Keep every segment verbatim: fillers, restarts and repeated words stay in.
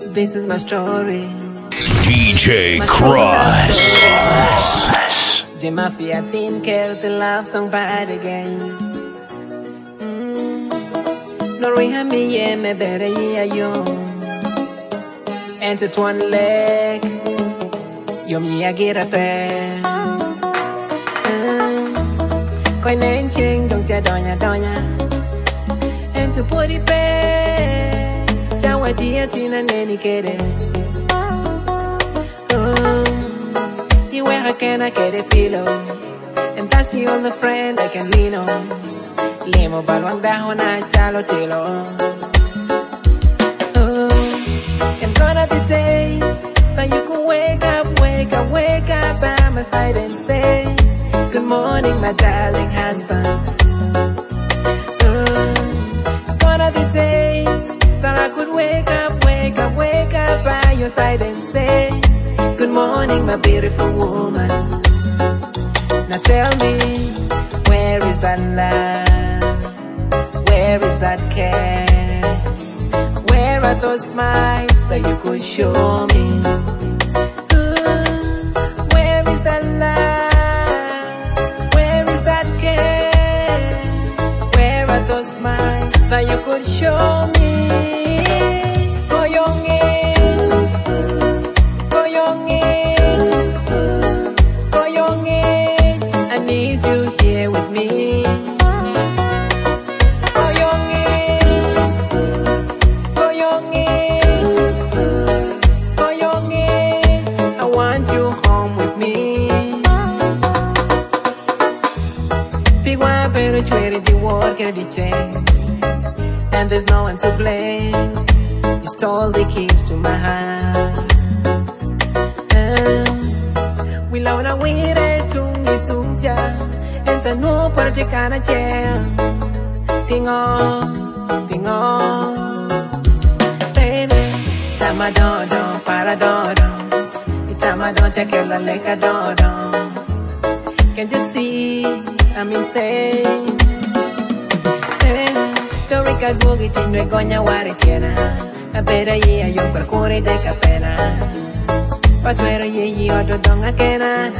This is my story. D J Cross. J Mafia team care the love song bad again. No reha me yeah me better yeah yo. Enter one leg. Yo me I get a pair. Koi nen ching dong cha donya donya. Enter put it back. Chawa dia tina neni kere. Where can I get a pillow? And that's the only friend I can lean on. Limo balwang dahon na chalo tilo. Oh, and gone are the days that you could wake up, wake up, wake up by my side and say, good morning, my darling husband. Oh, gone are the days that I could wake up, wake up, wake up by your side and say, good morning, my beautiful woman. Now tell me, where is that love? Where is that care? Where are those smiles that you could show me? Ooh, where is that love? Where is that care? Where are those smiles that you could show me? And there's no one to blame. You stole the keys to my heart. Um, we love na wire tungi tungja. And I know for the kind of jail. Ding on, ding on. Baby, tamadon, paradon. Tamadon, take a leka don. Can't you see I'm insane? Dorica Boogie Tinwe Gonya Waritiana. A better year, you per core de capena. But where ye or the donga cana.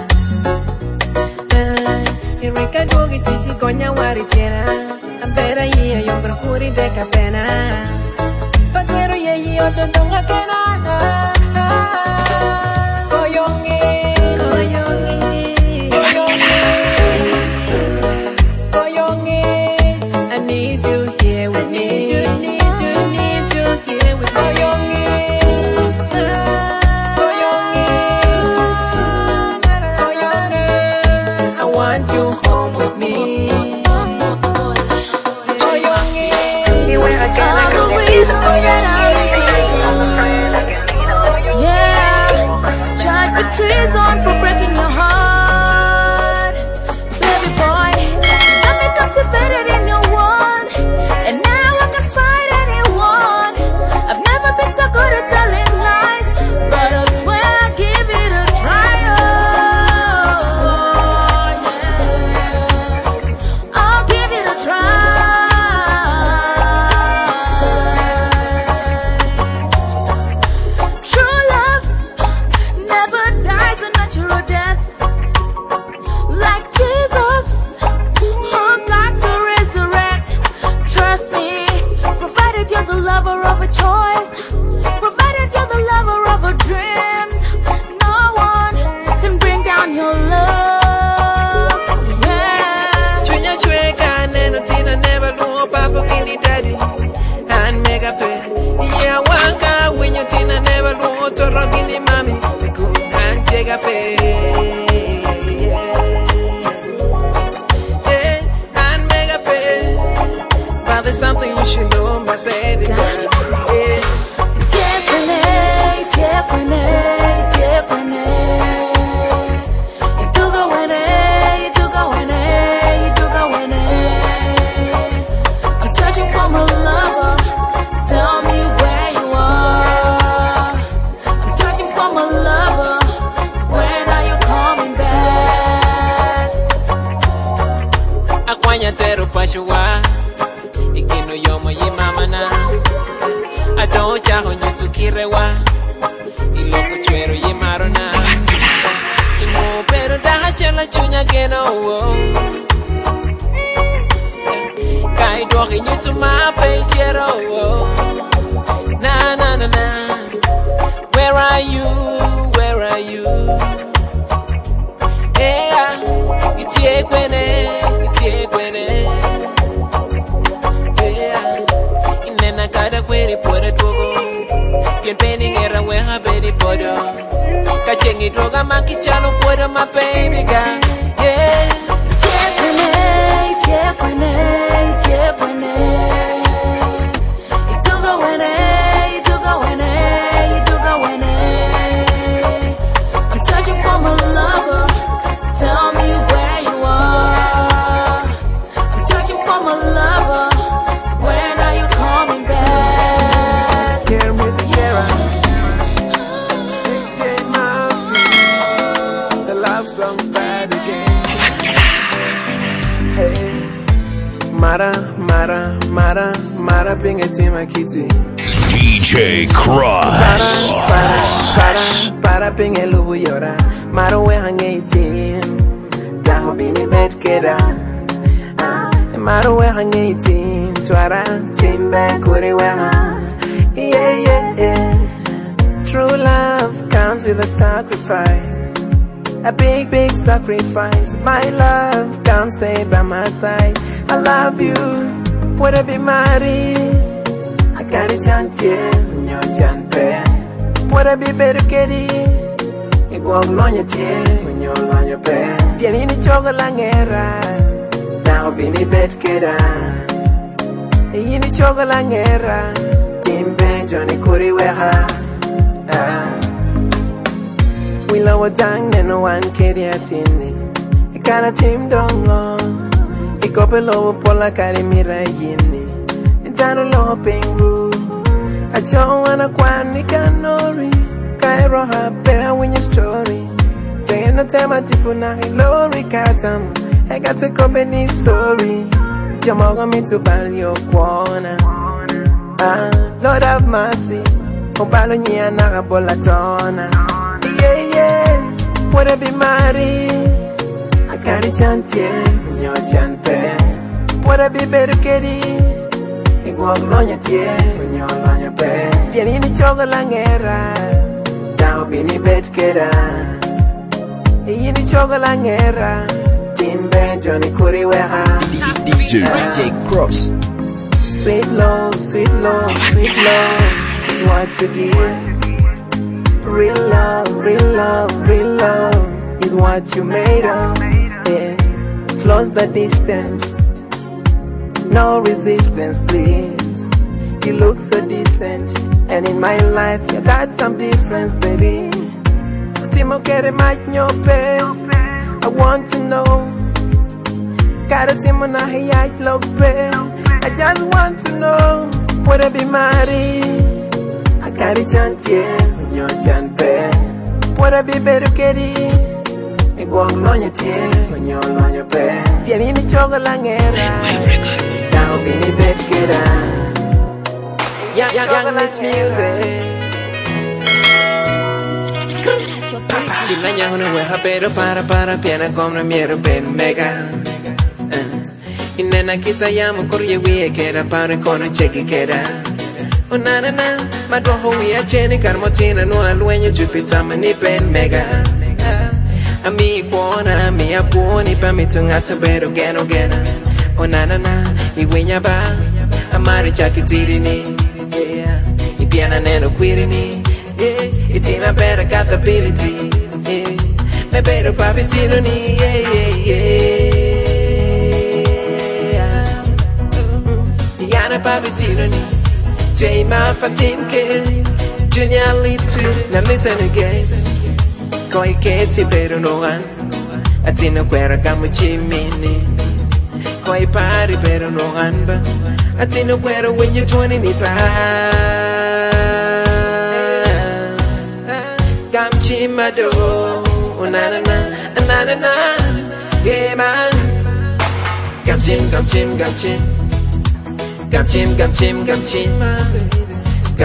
Erica Boogie Tishi Gonya Waritiana. A better year, you per core de capena. But where ye or the donga cana. Goyongi, Goyongi. Trees on for breaking your heart, baby boy. Got me captivated in your one, and now I can fight anyone. I've never been so good at telling lies, but I swear I'll give it a try. Oh, yeah. I'll give it a try. True love never dies a natural death. Like Jesus, who got to resurrect. Trust me, provided you're the lover of a choice, provided you're the lover of a dreams, no one can bring down your love. Yeah. Chunya chweka neno tina never know papa kini daddy and mega pay. Yeah, wanga when you tina never know to rogini mami. Llega pe, yeah, and mega pe. But there's something you should know, my baby. Yeah. Mo chaho nyetu kirewa Iloko chwero ye marona Imo pero daha chela chunya geno Kai dohi nyetu mape chero Na na na na Where are you, where are you Yeah, itie kwene, itie kwene Yeah, inena kada kwere pore togo Pien peni ngera weha bedi podo Kachengi droga maki chalo podo my baby girl Yeah Itie kwene, itie kwene, itie kwene Ituga wene, ituga wene, ituga wene I'm searching for my lover Tell me where you are I'm searching for my lover When are you coming back? Care music era D J Murphy The love song bad again Hey Mara, Mara, Mara, Mara Pinga Tima Kitty D J Cross. Para, para, para Pinga Lubu Yora Mara we hang eighteen Daho bini bed keda Mara we hang eighteen Twara timbe kuri we hang Yeah, yeah, yeah True love comes with a sacrifice A big, big sacrifice My love, come stay by my side I love you, would I be married? I got a chance here, no chance there Would I be better kitty? You go on your tear, when you're on your bed Pianini choco langera Now be ni bed keda Yini choco langera Timbe, Johnny Kuri weha We lower down and no one carry a tini I got a team dongo I got a low pola carry me yini It's a low pengu I don't wanna quani canori Cairo ha bear when your story Say no time I tipuna lori katam I got a company sorry Jamoga me to ban your corner Ah, Lord have mercy Obalo nyia na bola tona Yeah, yeah, would I be married? I got a chance here, no chance there. Would I be better kitty? You go on your tear, when you're on your bed. Pianini choco langera, now be ni bed keda. Yini choco langera, Timbe, Johnny Kuri weha. D J D J Cross. Sweet love, sweet love, sweet love is what you give. Real love, real love, real love is what you made of. Yeah. Close the distance, no resistance, please. You look so decent, and in my life you got some difference, baby. Timo kere nyope, I want to know. Kara timo na hiyat lokpe, I just want to know. Would I be married? I got a chance here, no chance there. Would I be better kitty? I go on your tear, when you're on your bed. Pianini choco langera, now be ni bed keda. Yeah, yeah, young this music. Chila nyahuna weha pero para para piana como miero pen mega. Inena kita yamu korye wiye kera para kono cheki kera. Oh na na na, madoho wiya cheni karmotina no alwenyo jupita mani pen mega. Ami kuona, mi apuoni pa mitungata pero geno gena. Oh na na na, iwinya ba, amari chakitiri ni. Yeah, ipiana neno quiri ni. Yeah, itina better got the ability. Yeah, me better papitino ni. Yeah, yeah, yeah. Diana papitino ni. J Ma Fatimke, Junior Lipton. Now listen again. Koi keti pero no an Atino kwera kama chimini Koi pari pero no an ba Atino kwera when you're twenty ni pa Kam chimado Na na na na na na Yeah man Kam chim kam chim kam chim Kam chim kam chim kam chim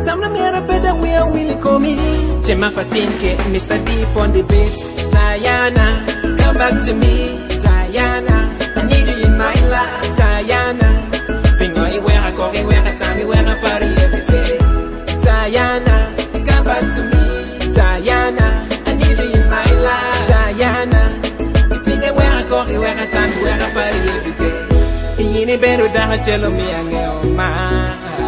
Natamna mera peda wea willy komi. Chema Fatinke, Mister Deep on the beat. Diana, come back to me. Diana, I need you in my life. Diana, pingo iwera kore iwera tami iwera party every day. Diana, come back to me. Diana, I need you in my life. Diana, pingo iwera kore iwera tami iwera party every day. Yini beru daha chelo mi angeo ma.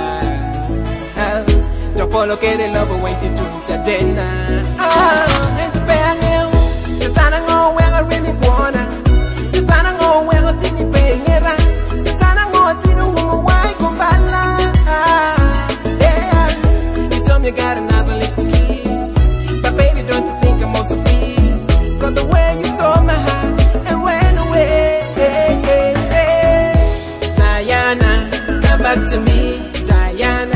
Polo que de love waiting to Tadena. Ah, and to pay a new. The Tana go where I really wanna. The Tana go where I think you pay it. The Tana go to know why come back. Yeah, you told me you got another lift to kiss. But baby, don't you think I'm also pleased? Got the way you told my heart and went away. Diana, come back to me. Diana.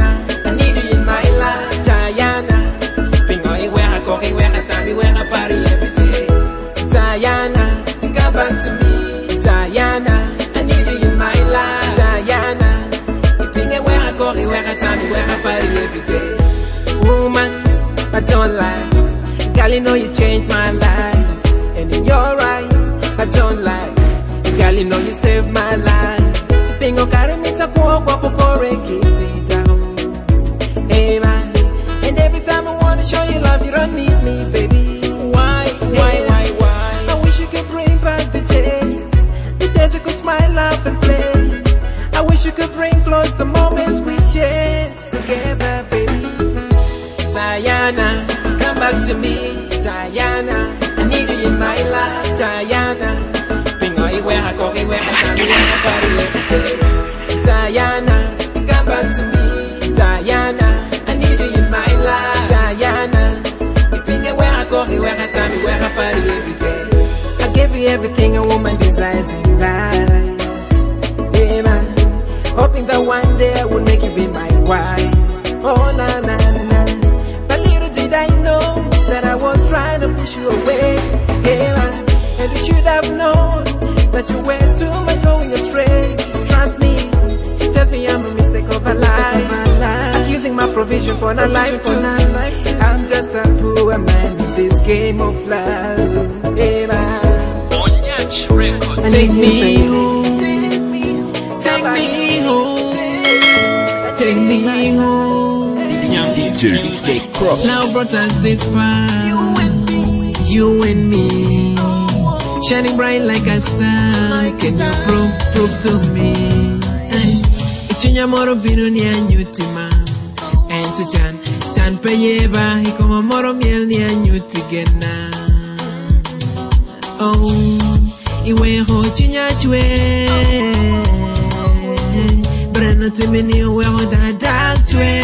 Diana, come back to me. Diana, I need you in my life. Diana, you think I wear a coffee, wear a time, wear a party every day. Woman, I don't lie. Girl, you know you changed my life. And in your eyes, I don't lie. Girl, you know you saved my life. Pingo carry me to go up for a kitty down. Hey man, and every time I wanna show you love, you don't need me, baby. Why, why, why, why? I wish you could bring back the day, the days we could smile, laugh and play. I wish you could bring close the moments we shared together, baby. Diana, come back to me. Diana, I need you in my life. Diana, pingo iwe hako iwe hatami iwe party every day. Diana, come back to me. Diana, I need you in my life. Diana, pingo iwe hako iwe hatami iwe party every day. I gave you everything a woman desires in life. Yeah, man. Hoping that one day I would make you be my wife. Oh, na na na. But little did I know that I was trying to push you away. Hey, man. And you should have known that you were too much going astray. Trust me, she tells me I'm a mistake of her life. Accusing my provision for her life too. I'm just a poor man in this game of love. Hey, man. And take me home. Take me home. Take me home. D J D J Cross. Now brought us this far. You and me. You and me. Shining bright like a star. Can you prove, prove to me? Ichunya moro binu ni anyutima. And to chan, chan peyeba. Hikoma moro miel ni anyuti gena. Oh, iwe ho chinya chwe. Breno timini uwe ho da dark chwe.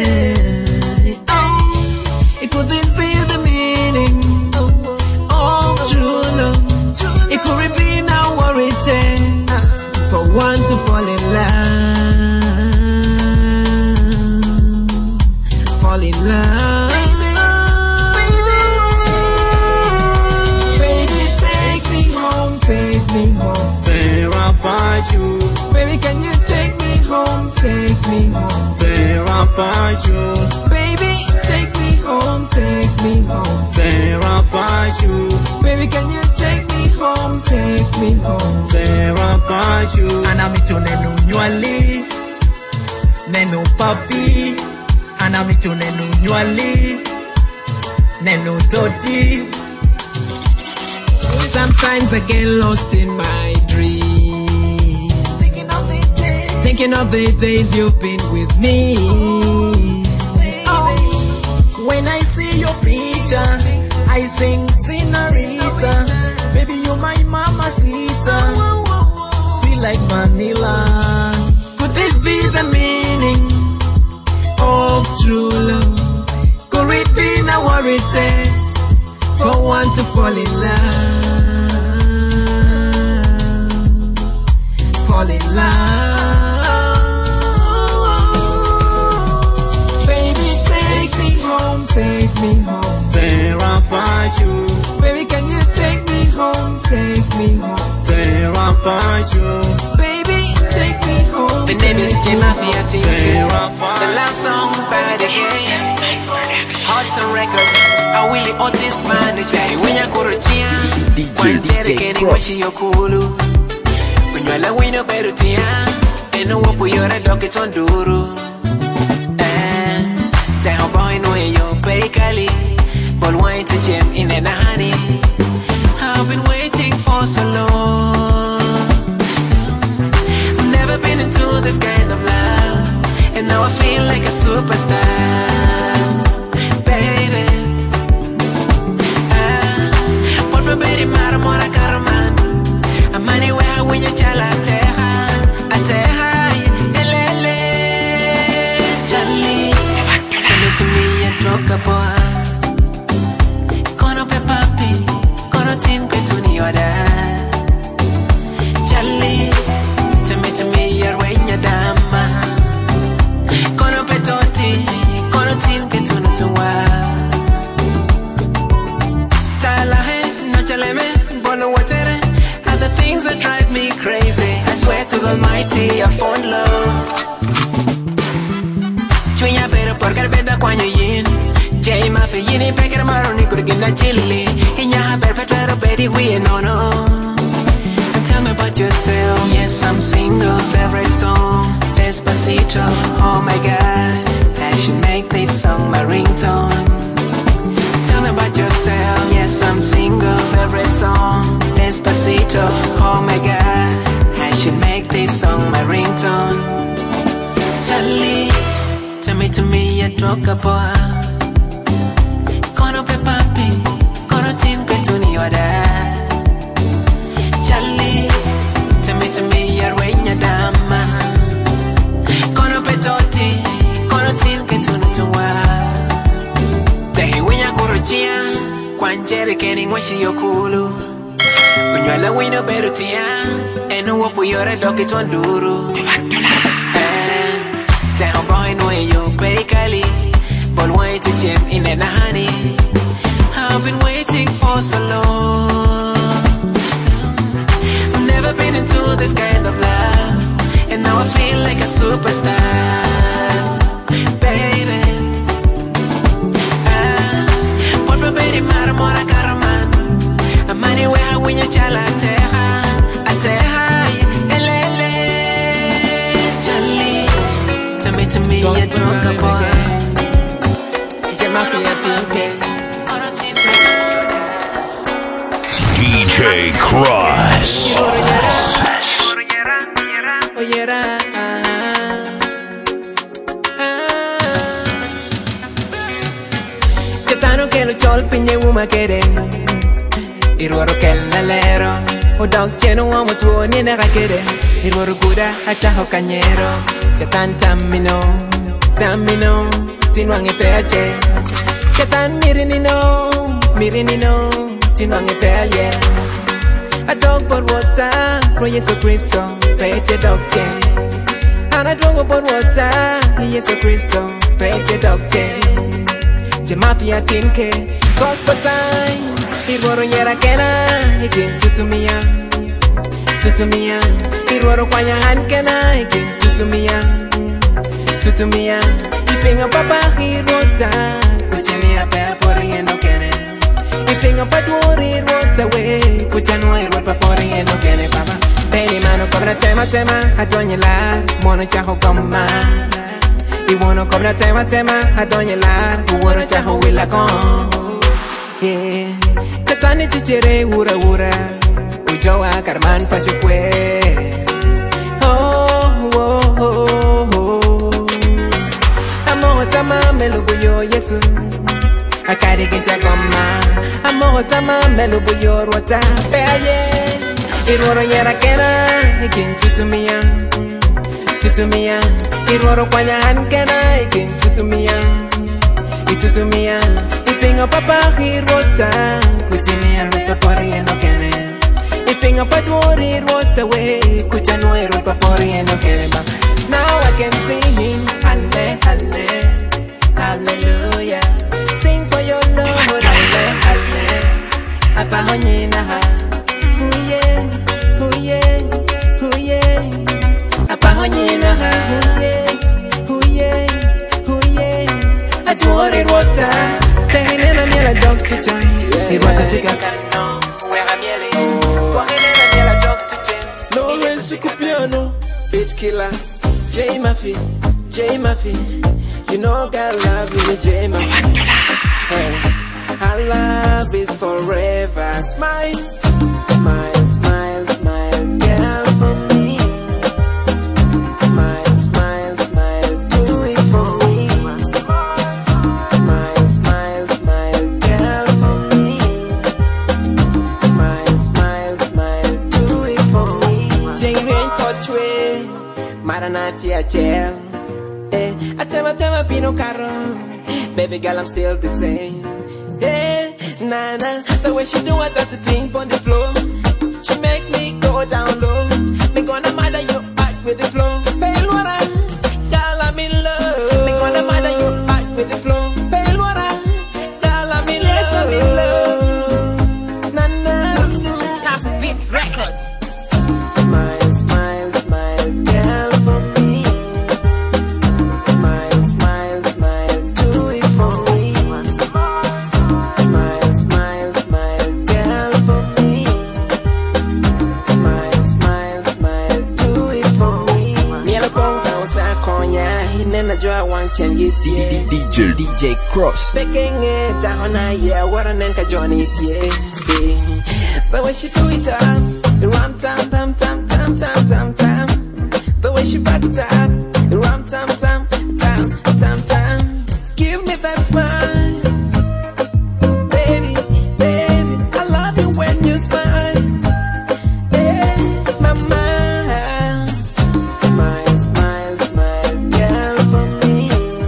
Oh, it could this be the meaning of true love? It could reveal now what it takes for one to fall in love. Fall in love. Take me home, There about you, baby. Can you take me home? Take me home, there about you, baby. Take me home, take me home, there about you, baby. Can you take me home? Take me home, there about you. Anamito nenu nywali, nenu papi. Anamito nenu nywali, nenu toti. Sometimes I get lost in my dream, Thinking of the day, thinking of the days you've been with me. baby. When I see your feature, I sing Senorita. Baby, you're my mamacita. Sweet like vanilla. Could this be the meaning of true love? Could it be now what it takes for one to fall in love? Fall in love. Baby, take me home, take me home. There about you, Baby, can you take me home, take me home. there about you, Baby, take me home. The name is J Mafia T. there The about love song by the Watson Records, I Willie Otis Manage. When you go to Chia, D J D J Cross. When you're la winner, better Tia, and no one put your docket on Duru. And tell boy, no, you're Bakali, but wine to Jim in an honey. I've been waiting for so long. I've never been into this kind of love, and now I feel like a superstar, baby. Ah, por me ver y mar amor a Carmen. I'm anywhere when you tell a terra, a terra, elele. Charlie, tell me to me and talk about. Kono pe papi, kono tin kwe tuni yoda. Charlie, tell me to me you're when you're dama. Kono pe toti, kono tin kwe tuni tuwa. Tala he, no chaleme, bono watere. The things that drive me crazy. I swear to the Almighty, I found love. Chuya pero por carpeta cuando yin. Jay mafe yini peker maroni kurgina chili. Inya haber pero very we no no. Tell me about yourself. Yes, I'm single. Favorite song, Despacito. Oh my God, I should make this song my ringtone. Tell me about yourself. Yes, I'm single. Favorite song, Despacito. Oh my God, I should make this song my ringtone. Charlie, tell me to me and talk about. Kono pe papi, kono tin kwe tuni yoda. Charlie, tell me to me you're when you're dama. Kono pe toti, kono tin kwe tuni tuwa. Tehi winya kuruchia, kwanjere keni mwashi yokulu. When you're la winner better tia, and no one for your docket on duru. Tell boy no you bakali, but why to Jim in an honey? I've been waiting for so long. I've never been into this kind of love, and now I feel like a superstar, baby. Ah, por beber y mar amor a Carmen. I'm anywhere when you tell a terra, a terra, elele. Charlie, tell me to me you drunk boy. D J Cross. Chatano que lo chol piñe uma quere. Irwaro kellalero, o dog cheno amo tuo ni na rakere. Irwaro kuda achaho cañero. Chatan tamino, tamino, tinwange peache. Chatan mirinino, mirinino, tinwange pealie. A dog por water, pro Yesu Cristo, peche dog chen. Ana dog por water, Yesu Cristo, peche dog chen. Je mafia tinke, gospel time. Irwaro yera kena, ikin tutumia, tutumia. Irwaro kwanya han kena, ikin tutumia, tutumia. Ipinga papa hirota, kuchenia pe poriendo kene. Ipinga paduri rota we, kuchanwa irota poriendo kene papa. Peni mano cobra tema tema, a doña la, mono chajo coma. Y bueno cobra tema tema, a doña la, uoro chajo willa con. Yeah. Chatani chichere ura ura, ujoa Carmen pasukwe. Oh oh oh oh. Amo tama melubuyo Yesu, akari kincha koma. Amo tama melubuyo rota peaye. Iroro yera kena, ikin tutumia, tutumia. Iroro kwanya han kena, ikin tutumia, itutumia. Ipinga papa hirota, kuchimia rupa poriendo kene. Ipinga padwori rota we, kuchanwa rupa poriendo kene. Now I can sing, halle, halle, hallelujah. Sing for your Lord, halle, halle. Apa honyina ha, huye, huye, huye. Apa honyina ha, huye, huye, huye. Adwara it water. Taking in a meal a dog to join. It water take a cano. Where I'm yelling. Walking in a meal a dog to join. Lorenzo Cupiano, bitch killer. J Mafia, J Mafia. You know God love you, J Mafia. Hey, our love is forever. Smile, smile, smile, smile, girl for me. Smile, smile, smile, do it for me. Smile, smile, smile, girl for me. Smile, smile, smile, do it for me. J Rain Cotway, Maranati Achel. Eh, I tell my tell my Pino Caro. Baby girl, I'm still the same. Hey, nah, nah, the way she do it, that's the thing on the floor. She makes me go down low. Me gonna mother you back with the flow. Pale water, girl, I'm in love. Me gonna mother you back with the flow. Pale water, girl, I'm in love. Yes, I'm in love. Nah, nah. Top Beat Records. Smile, smile, smile, girl, for me. Smile, smile, smile, do it for me. Smile, smile, smile, girl, for me. Smile, smile, smile, do it for me. Mielo con causa coña, hinena jo I want to get it. D J D J Cross. Baking it down, yeah, what an enka Johnny, yeah. The way she do it up, the ram tam tam tam tam tam tam tam. The way she back it up, the ram tam tam tam tam tam. Give me that smile, baby, baby. I love you when you smile, hey, mama. Smile, smile, smile, girl, for me.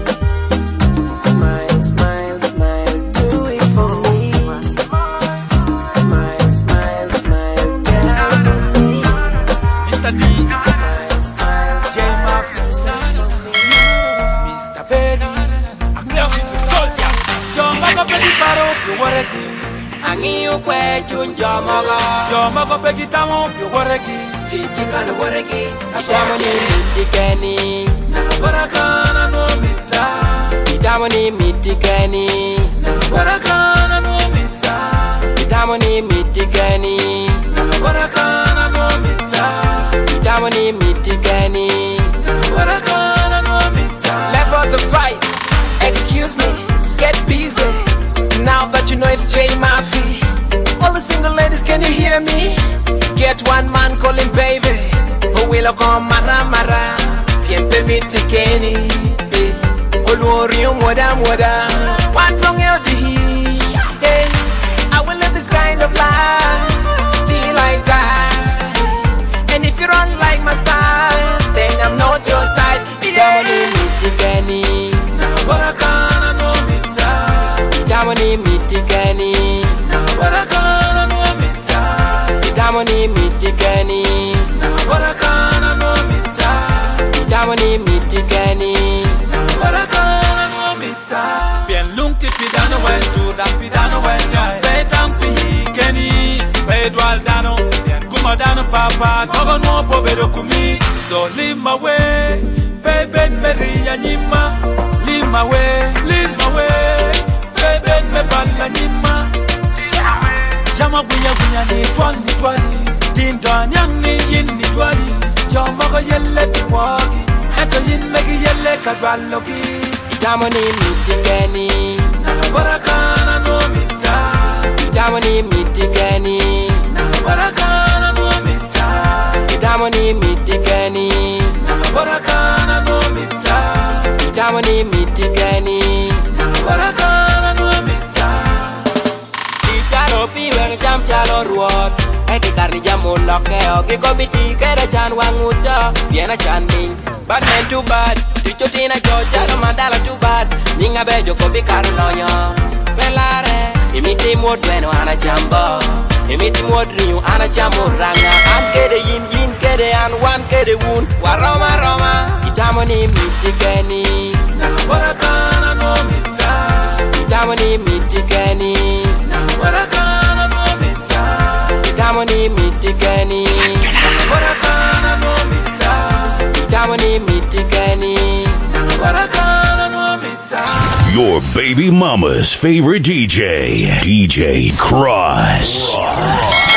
Smile, smile, smile, do it for me. Smile, smile, smile, girl, for me. Mister D, Smile, smile, J Mafia, Mister Benny, I'm looking for soldier. John Mago Peggy Paro, you were a key. Angiyo kwe chunjo mogo. John Mago Peggy Tamo, you were a key. Chiki kana wareki. Itamo ni mitikeni. Na Barakana no mita. Itamo ni mitikeni. Na Barakana no mita. Itamo ni mitikeni. Na Barakana no mita. Itamo ni mitikeni. Na Barakana no mita. Left for the fight. Excuse me. Get busy. Now that you know it's J Mafia. All the single ladies, can you hear me? Get one man calling baby. Who will come mara mara. Piempe mitikeni. Oluorio moda moda. One long out the heat. Yeah. I will live this kind of life till I die. And if you don't like my style, then I'm not your type. Itamoni mitikeni. Na Barakana no mita. Itamoni mitikeni. Na Barakana no mita. Itamoni mitikeni. Na Barakana no mita. Itamoni mitikeni. Na Barakana no mita. Bien lungti pidano wen tu da pidano wen ya. Betam pi keni. Bedwal dano. Bien kuma dano papa. Nogo no po bedo kumi. So leave my way. Baby Maria nyima. Leave my way. Leave my way. Baby me bala nyima. Jama bunya bunya ni twani ni twani. Tinda nyang ni yin ni twani. Jama go yelle piwagi. Ento yin megi yelle kadwalogi. Itamoni mitikeni. Na Barakana no mita. Itamoni mitikeni. Na Barakana no mita. Itamoni mitikeni. Na Barakana no mita. Itamoni mitikeni. Na Barakana no mita. Icharo piwe cham chalo ruot. Eki karni jamu loke ogi kobiti kere chan wanguta. Viena chan ding. Bad man too bad. Ticho tina chocha no mandala too bad. Ninga bejo kobi karu loyo. Belare. Imiti mod weno ana chambo. Imiti mod rinyu ana chamo ranga. An kede yin yin kede an wan kede wun. Waroma roma. Itamoni mitikeni. Na Barakana no mita. Itamoni mitikeni. Na Barakana no mita. Itamoni mitikeni. Na Barakana no mita. Itamoni mitikeni. Na Barakana no mita. You're Your baby mama's favorite D J, D J Cross.